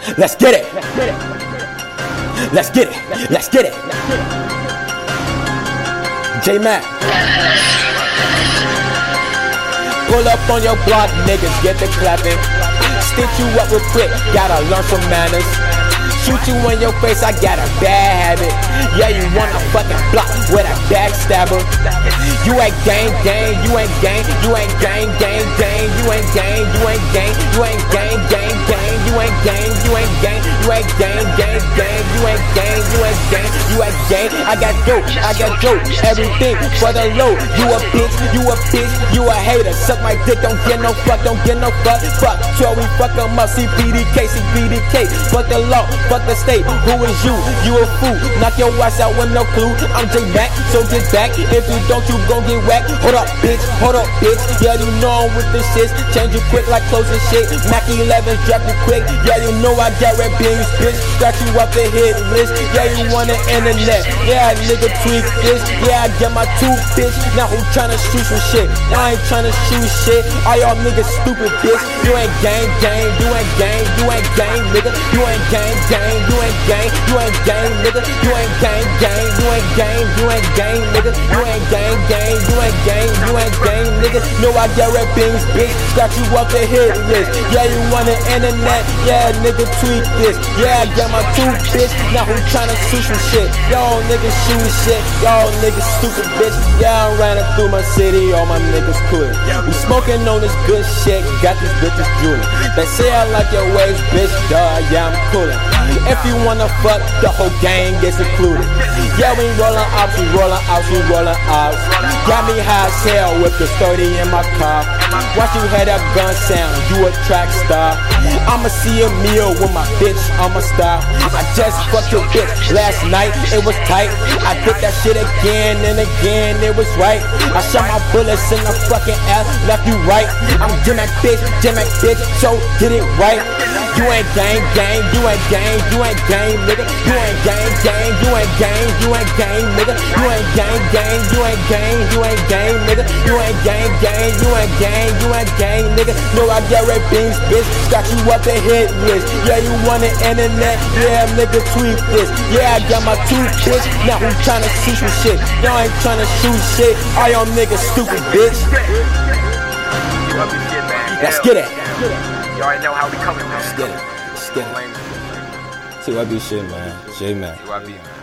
Let's get it. Let's get it. Let's get it. J-Mac. Pull up on your block, niggas, get the clapping. Stitch you up with quick, gotta learn some manners. Shoot you in your face, I got a bad habit. Yeah, you wanna fucking block with a backstabber. You ain't gang, you ain't gang, you ain't gang, you ain't gang, you ain't gang, you ain't gang, you ain't gang, you ain't gang, you ain't gang, you ain't gang, you ain't gang, you ain't gang. I got dope, everything for the low. You a bitch, you a hater. Suck my dick, don't get no fuck, fuck. Joey, fuck 'em up, CPDK, fuck the law, fuck the state. Who is you? You a fool. Knock your ass out with no clue. I'm J-Mac, so get back. If you don't, you gon' get whacked. Hold up, bitch. Yeah, you know I'm with the shit. Change it quick like clothes and shit. Mac 11, drop it quick. Yeah, you know I got red beans, bitch. Scratch you up the hit list. Yeah, you want the internet. Yeah, nigga tweak this. Yeah, I get my tooth, bitch. Now who tryna shoot some shit? I ain't tryna shoot shit. All y'all niggas stupid, bitch. You ain't gang, you ain't gang, nigga. You ain't gang, you ain't gang, nigga. You ain't gang, you ain't gang, nigga. You ain't gang, you ain't gang, nigga. No, I got red beans, bitch. Scratch you up the hit list. Yeah, you want the internet? Yeah, nigga, tweak this. Yeah, I got my tooth, bitch. Now who tryna shoot some shit? Y'all niggas shoot shit. Y'all niggas stupid, bitch. Yeah, I'm running through my city. All my niggas cool. We smoking on this good shit. Got these bitches drooling. They say I like your ways, bitch. Duh, yeah, I'm coolin'. If you wanna fuck, the whole gang gets included. Yeah, we rollin' ops, we rollin' ops. Got me high as hell with the 30 in my car. Watch you hear that gun sound, you a track star. I'ma see a meal with my bitch, I'm a star. I just fucked your bitch last night, it was tight. I did that shit again and again, it was right. I shot my bullets in the fucking ass, left you right. I'm J-Mac bitch, so get it right. You ain't gang, you ain't gang, nigga. You ain't gang, you ain't gang, nigga. You ain't gang, you ain't gang, nigga. You ain't gang, you ain't gang, nigga. No, I got red beans, bitch. Got you up the hit list. Yeah, you want the internet? Yeah, nigga, tweet this. Yeah, I got my tooth, bitch. Now who tryna shoot some shit? Y'all ain't tryna shoot shit. All y'all niggas stupid, bitch. Let's get it. You already know how we coming, man. Let's get it. CYB shit, man. J-Mac. CYB, man.